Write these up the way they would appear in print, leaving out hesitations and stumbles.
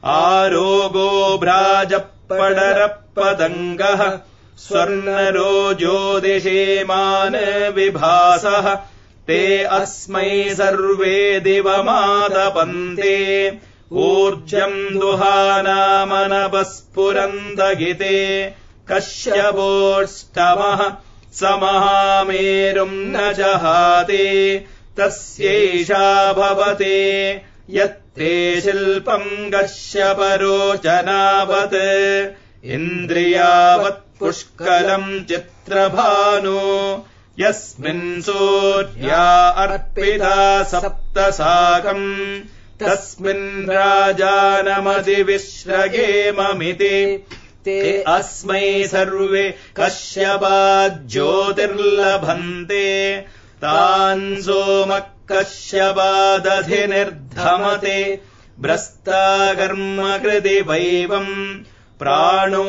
आरोगो भ्राजपडरपदङ्गः स्वर्णरो ज्योतिषेमान विभासः ते अस्मै सर्वे दिवमादपन्ते ऊर्जम् दुहानामनपस्फुरन्तगिते कश्यपोष्टमः समहामेरुम् न जहाते तस्यैषा भवते यत्ते शिल्पम् कश्यपरोचनावत् इन्द्रियावत् पुष्कलम् चित्रभानो यस्मिन् सूर्या अर्पिता सप्तसाकम् तस्मिन् राजानमधिविश्रगेममिति ते अस्मै सर्वे कश्यपात् ज्योतिर्लभन्ते तान् सोमः कश्यपादधिनिर्धमते भ्रष्टाकर्मकृति वैवम् प्राणो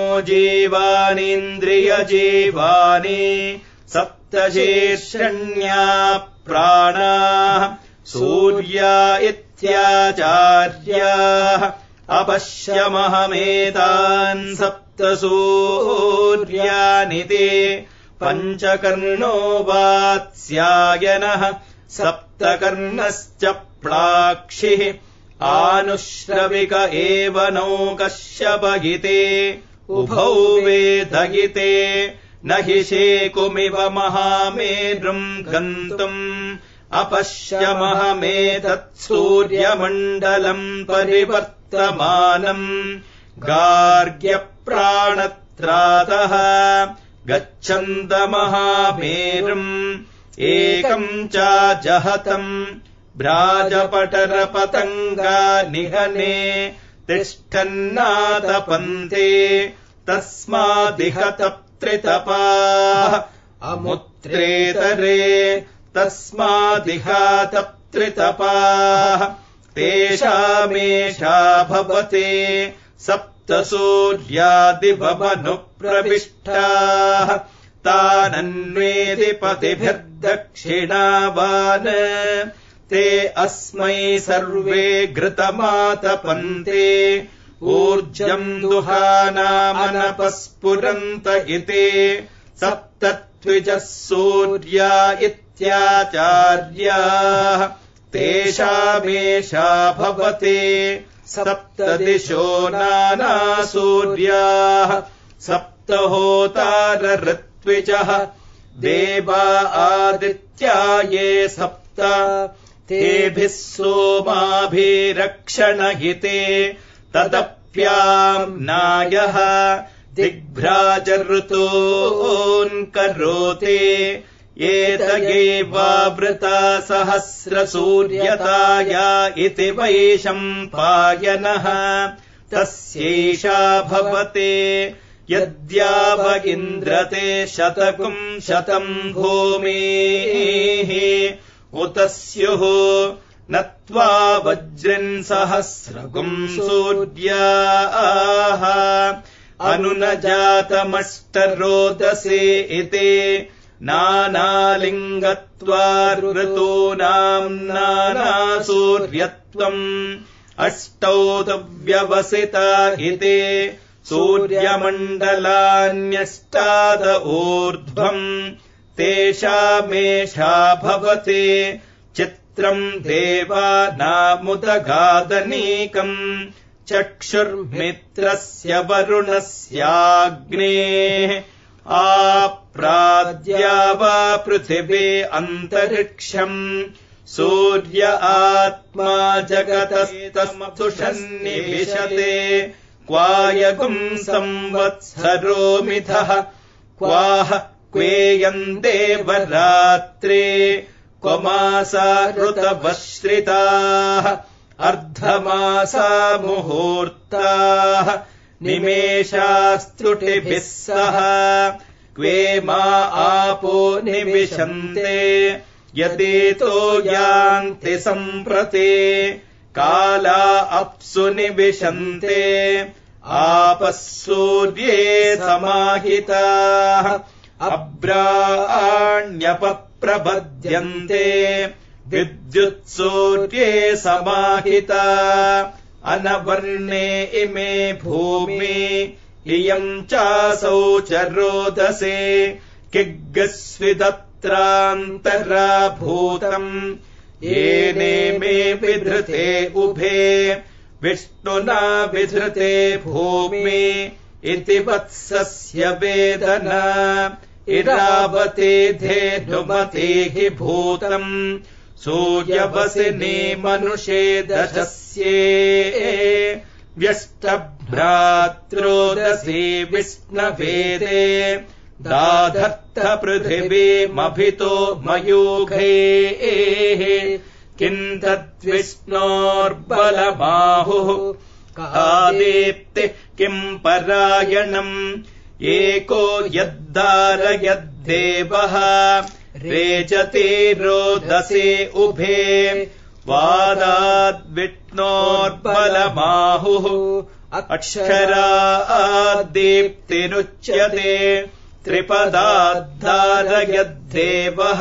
जीवानीन्द्रियजीवानि सप्तशीर्षण्या प्राणाः सूर्या इत्याचार्याः अपश्यमहमेतान् सप्तसूर्यानि ते पञ्चकर्णो वात्स्यायनः सप्तकर्णश्च प्लाक्षिः आनुश्रविक एव नो कश्यपगिते उभौ वेदगिते न हि शेकुमिव महामेरुम् गन्तुम् अपश्यमहमेतत्सूर्यमण्डलम् परिवर्तमानम् गार्ग्यप्राणत्रातः गच्छन्तमहामेरुम् एकम् चाजहतम् भ्राजपटरपतङ्गा निहने तिष्ठन्नातपन्ते तस्मादिह तप्त्रितपाः अमुत्रेतरे तस्मादिहा तप्त्रितपाः तेषामेषा भवते सप्तसूर्यादिभवनुप्रविष्टाः तानन्वेति पतिभिर्दक्षिणावान् ते अस्मै सर्वे घृतमातपन्ते ऊर्जम् दुहानामनपस्फुरन्त इति सप्तत्विजः सूर्या इत्याचार्याः तेषामेषा भवते सप्तदिशो नानासूर्याः सप्तहोतारऋत्विजः देवा आदित्या ये सप्त तेभिः सोमाभिरक्षणहिते तदप्याम्नायः दिग्भ्राजऋतोऽन्करोते एतगेवावृता सहस्रसूर्यताया इति वैशम्पायनः तस्यैषा भवते यद्याव इन्द्रते शतकुम् शतम् भूमेः उत स्युः नत्वा वज्रिन् सहस्रकुम् सूर्याः अनुनजातमष्टरोदसे इति नानालिङ्गत्वा ऋतूनाम् नानासूर्यत्वम् अष्टौतव्यवसिता इति सूर्यमण्डलान्यष्टाद ऊर्ध्वम् तेषामेषा भवते चित्रम् देवानामुदगादनीकम् चक्षुर्मित्रस्य वरुणस्याग्नेः आप्राद्या वा पृथिवी अन्तरिक्षम् सूर्य आत्मा जगतस्तमथुषन्निविशते क्वायगुम् संवत्सरो मिथः क्वाह क्वेयन्देवरात्रे क्वमासा ऋतवश्रिताः अर्धमासा मुहूर्ताः निमेषास्त्रुटिभिः सह क्वे मा आपो निविशन्ते यदेतो यान्ति सम्प्रते काला अप्सु निविशन्ते आपः सूर्ये समाहिताः अब्राण्यपप्रबध्यन्ते विद्युत्सूर्ये समाहिता अनवर्णे इमे भूमि इयम् चासौ च रोदसे किग्गस्विदत्रान्तरा भूतम् येने मे विधृते उभे विष्णुना विधृते भूमि इति वत्सस्य वेदना इरावते धेनुमते हि भूतम् सूर्यवसिनी मनुषे दशस्ये व्यष्टभ्रात्रोदसी विष्णवेदे दाधत्त पृथिवीमभितो मयूखैः किम् तद्विष्णोर्बलबाहुः कादीप्तिः किम् परायणम् एको यद्दारयद्देवः रेचते रोदसे उभे वादाद्विष्णोर्बलबाहुः अक्षराद्दीप्तिरुच्यते त्रिपदाद्धारयद्देवः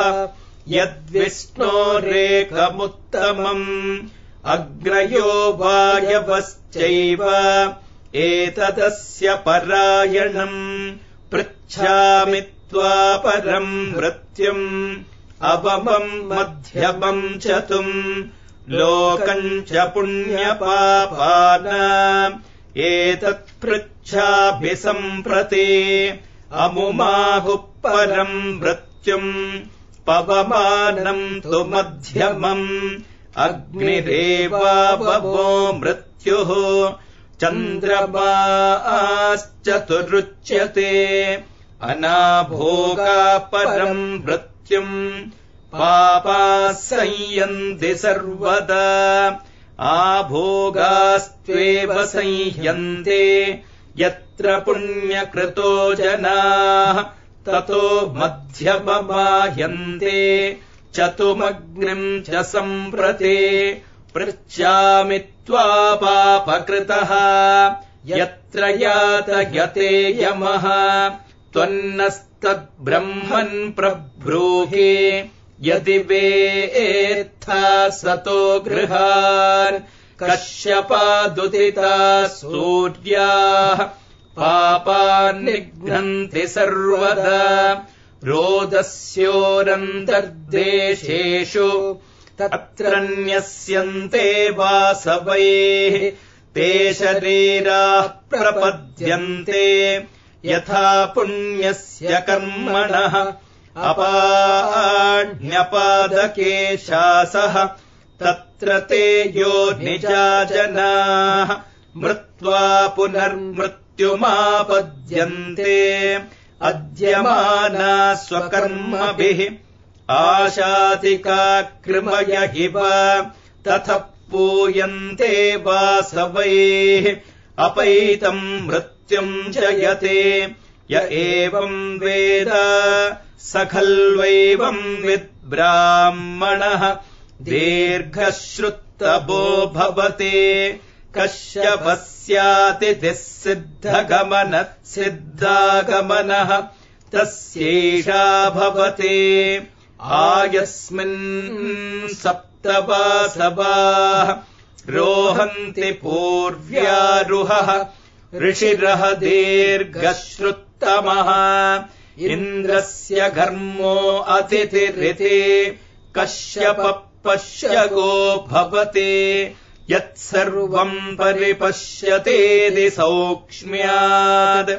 यद्विष्णोरेकमुत्तमम् अग्रयो वायवश्चैव एतदस्य परायणम् पृच्छामि त्वापरम् मृत्युम् अवमम् मध्यमम् चतुम् लोकम् च पुण्यपापानाम् एतत् पृच्छाभि सम्प्रति अमुमाहुः परम् मृत्युम् पवमानम् तु मध्यमम् अग्निरेवावमो मृत्युः चन्द्रमाश्चतुरुच्यते अनाभोगा परम् मृत्युम् पापाः संयन्ति सर्वदा आभोगास्त्वेव संयन्ते यत्र पुण्यकृतो जनाः ततो मध्यममायन्ते चतुमग्निम् च सम्प्रति पृच्छामि त्वा पापकृतः यत्र यातयते यमः त्वन्नस्तद्ब्रह्मन् प्रब्रूहि यदि वेत्था सतो गृहान् कश्यपादुदिता सूर्याः पापान् निघ्नन्ति सर्वदा रोदस्योरन्तर्देशेषु तत्र न्यस्यन्ते वासवैः ते शरीराः प्रपद्यन्ते यथा पुण्यस्य कर्मणः अपाढ्यपादके शासः तत्र ते यो निजा जनाः मृत्वा पुनर्मृत्युमापद्यन्ते अद्यमाना स्वकर्मभिः आशातिका कृमय इव ततः पूयन्ते वासवैः अपैतम् मृत्युम् जयते य एवम् वेद स खल्वैवम् विद्ब्राह्मणः दीर्घश्रुतपो भवति कश्यपस्यातिथिः सिद्धागमनः तस्यैषा भवति आयस्मिन् सप्तवासवाः रोहन्ति पूर्व्यारुहः ऋषिरः दीर्घश्रुत्तमः इन्द्रस्य घर्मो अतिथिरिति कश्यपपश्यगो भवति यत्सर्वम् परिपश्यतेति सौक्ष्म्यात्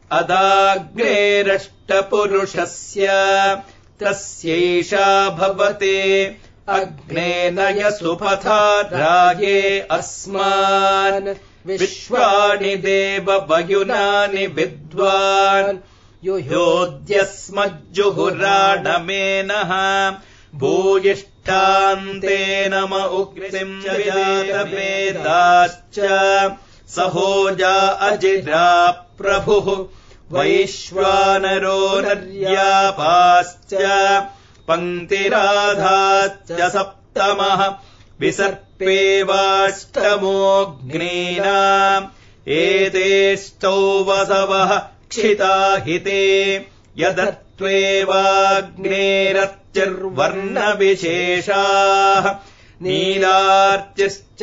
अदाग्नेरष्टपुरुषस्य तस्यैषा भवति अग्नेन यसुपथा राये अस्मान् विश्वाणि देव वयुनानि विद्वान् युह्योद्यस्मज्जुहुराणमेनः भूयिष्ठान्ते नम उक्तिम् जातवेदाश्च सहोजा अजिरा प्रभुः वैश्वानरो नर्यापाश्च पङ्क्तिराधाश्च सप्तमः विसर्पेवाष्टमोऽग्नीनाम् एतेष्टौ वसवः क्षिताहिते यदत्वेवाग्नेरच्चिर्वर्णविशेषाः नीलार्चिश्च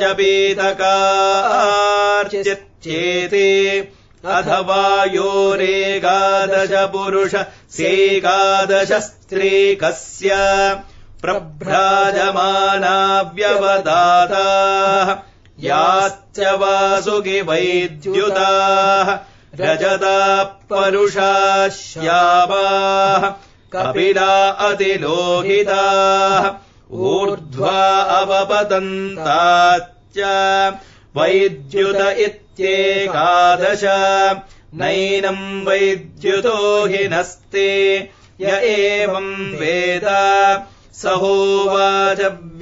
पीतकार्चिश्चेते अथवा योरेकादश पुरुष सेकादश स्त्री कस्य प्रभ्राजमाना व्यवदाताः याश्च वासुकि वैद्युताः रजता परुषा श्यामाः कपिला अतिलोहिताः ऊर्ध्वा अवपतन्ताश्च वैद्युत इत्येकादश नैनम् वैद्युतो हि नस्ते य एवम् वेद स होवाच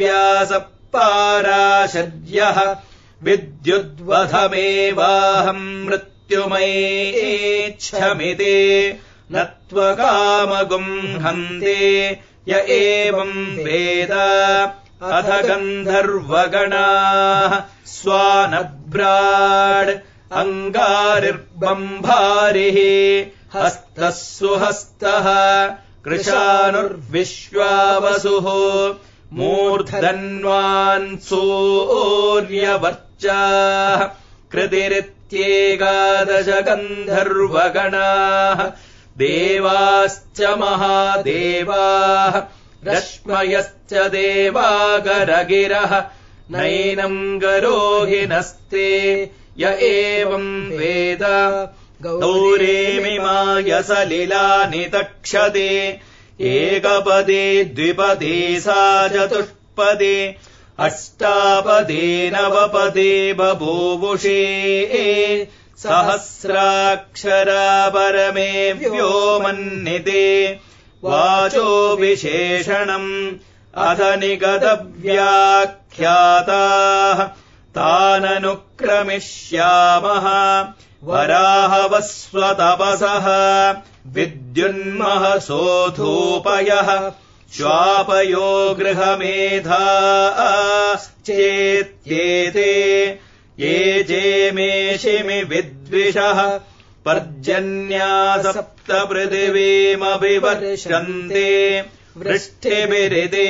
व्यासपाराशर्यः विद्युद्वधमेवाहम् मृत्युमयेच्छमिते न त्वकामगुम् हन्ते य एवम् वेद अथ गन्धर्वगणाः स्वानभ्राड् अङ्गारिर्बम्भारिः हस्तः सुहस्तः कृशानुर्विश्वावसुः मूर्धन्वान् सूर्यवर्चाः कृतिरित्येकादश गन्धर्वगणाः देवाश्च महादेवाः रश्मयश्च देवागरगिरः नैनम् गरो हि नस्ते य एवम् वेद गौरेमिमाय सलिलानि तक्षते एकपदे द्विपदे सा चतुष्पदे अष्टापदे नवपदे बभूवुषे सहस्राक्षरा परमे व्योमन्निते वाचो विशेषणम् अथ निगतव्याख्याताः ताननुक्रमिष्यामः वराहवस्वतपसः विद्युन्महसोऽधूपयः श्वापयो गृहमेधाश्चेत्येते ये जेमेषिमि विद्विषः पर्जन्या सप्त पृथिवीमभिवर्षन्ते वृष्टिभिरिते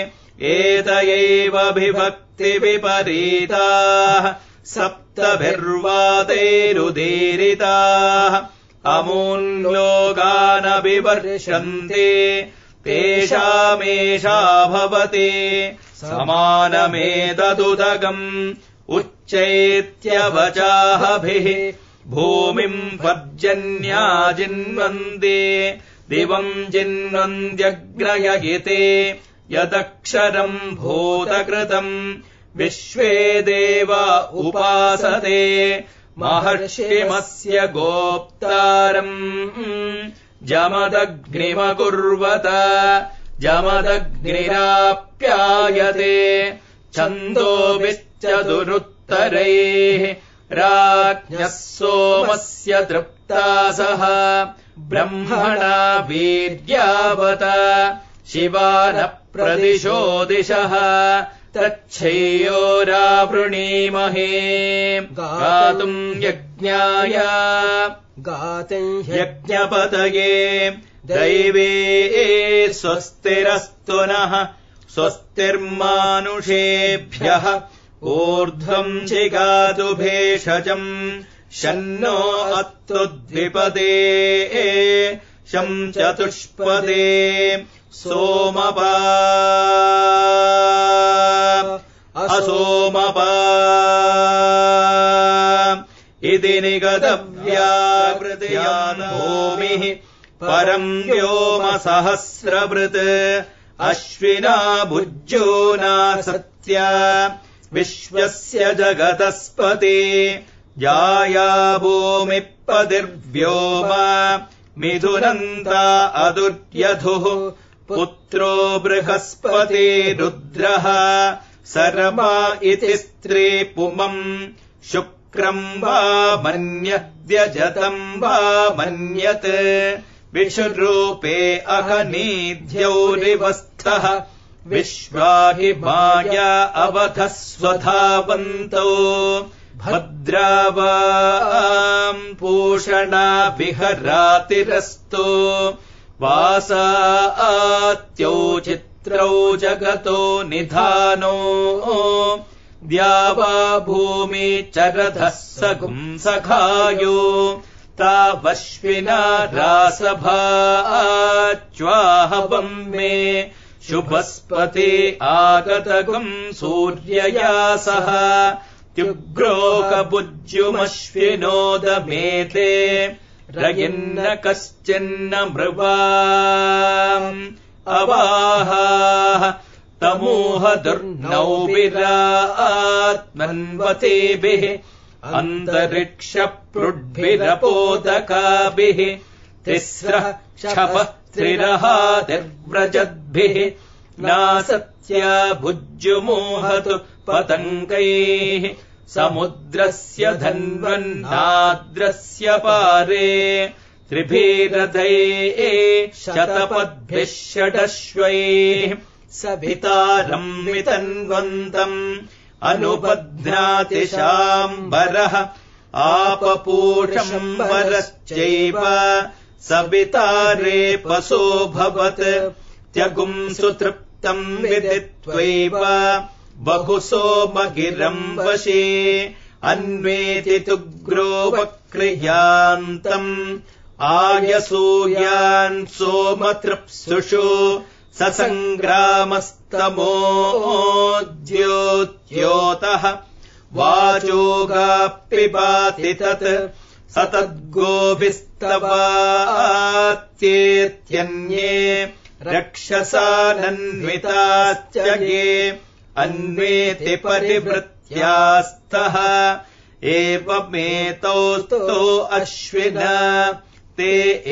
एतयैवभिभक्तिविपरीताः सप्तभिर्वातैरुदीरिताः अमूल्योगानभिवर्षन्ते तेषामेषा भवति समानमेतदुदकम् उच्चैत्यवचाहभिः भूमिम् पर्जन्या जिन्वन्ते दिवम् जिन्वन्त्यग्नययिते यदक्षरम् भूतकृतम् विश्वे देवा उपासते महर्षिमस्य गोप्तारम् जमदग्निमकुर्वत जमदग्निराप्यायते छन्दोभिश्चतुरुत्तरैः राज्ञः सोमस्य तृप्तासः ब्रह्मणा वीर्यावत शिवान प्रदिशो दिशः तच्छेयोरावृणीमहे गातुम् यज्ञाय यज्ञपतये दैवे स्वस्तिरस्तु नः स्वस्तिर्मानुषेभ्यः ऊर्ध्वम् चिगातु भेषजम् शन्नो अत्तुद्विपदे शं चतुष्पदे सोमपा असोमपा इति निगतव्याकृतयान् भूमिः परम् व्योम सहस्रवृत् अश्विना भुज्योना सत्या विश्वस्य जगतस्पति जाया भूमिपतिर्व्योम मिथुनन्ता अदुर्यधुः पुत्रो बृहस्पति रुद्रः शर्मा इति स्त्री पुमम् शुक्रम् वा मन्यद्यजतम् वा मन्यत् विषुरूपे अहनीध्यौरिवस्थः विश्वा हि माया अवधः स्वधावन्तौ भद्रावाम् पूषणा विहरातिरस्तु वासात्यौचित्य रात्रौ जगतो निधानो द्यावा भूमि चरधः सखुंसखायो तावश्विना रासभाच्वाहवम् मे शुभस्पते आगतगम् सूर्यया सह त्युग्रोकभुज्युमश्विनोदमेते रयिन्न कश्चिन्न मृवा अवाहाः तमोह दुर्नौभिरात्मन्वतेभिः अन्तरिक्षप्लुड्भिरपोदकाभिः तिस्रः क्षपः त्रिरहादिर्व्रजद्भिः नासत्या भुज्युमोहतु पतङ्गैः समुद्रस्य धन्वन्नाद्रस्य पारे त्रिभिरथैः शतपद्भिः षडश्वैः सवितारम् वितन्वन्तम् अनुबध्नाति शाम्बरः आपपूषम्बरश्चैव सवितारे पशोऽभवत् त्यगुम् सुतृप्तम् विदित्वैव बहुसोमगिरम् वशे अन्वेति तुग्रो वक्रियान्तम् आयसूयान् सोमतृप्सुषु ससङ्ग्रामस्तमोद्योत्योतः वाचोगाप्पिबाति तत् सतद्गोभिस्तवात्येत्यन्ये रक्षसानन्विताश्च ये अन्वेति परिवृत्यास्तः एवमेतौ स्तो अश्विना ते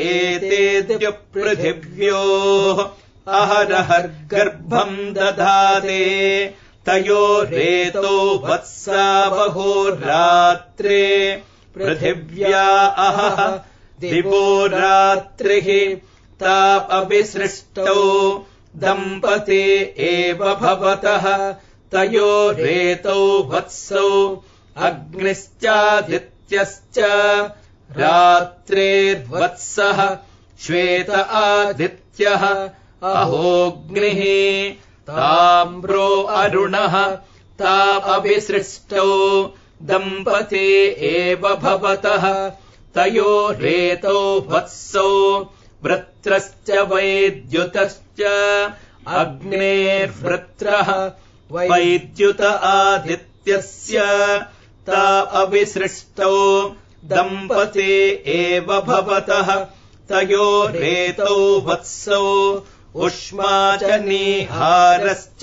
एतेद्युपृथिव्योः अहरहर्गर्भम् दधाते तयोरेतो वत्सा बहोरात्रे पृथिव्या अहः दिवो रात्रिः तापविसृष्टौ दम्पते एव भवतः तयोरेतौ वत्सौ अग्निश्चादित्यश्च रात्रेर्वत्सः श्वेत आदित्यः अहोऽग्निः ताम्रो अरुणः तापविसृष्टौ दम्पते एव भवतः तयोरेतौ वत्सौ वृत्रश्च वैद्युतश्च अग्नेर्वृत्रः वैद्युत आदित्यस्य तापविसृष्टौ दम्पते एव भवतः तयोरेतौ वत्सौ उष्मा च निहारश्च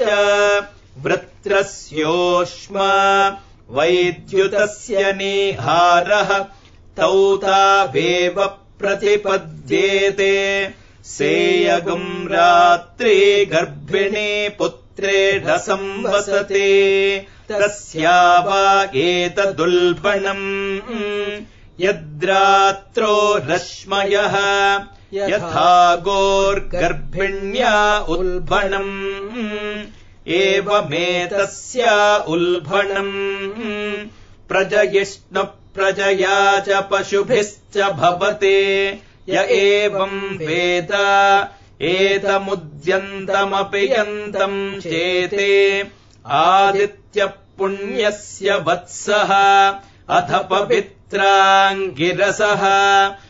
वृत्रस्योष्मा वैद्युतस्य निहारः तौ तावेव प्रतिपद्येते सेयगम् रात्रे गर्भिणी पुत्रेण संवसते तस्या वा एतदुल्बणम् यद्रात्रो रश्मयः यथा गोर्गर्भिण्या उल्बणम् एवमेतस्या उल्बणम् प्रजयिष्णुप्रजया च पशुभिश्च भवते य एवम् वेद एतमुद्यन्तमपि यन्तम् चेते आदित्यपुण्यस्य वत्सः अथ पवित्राङ्गिरसः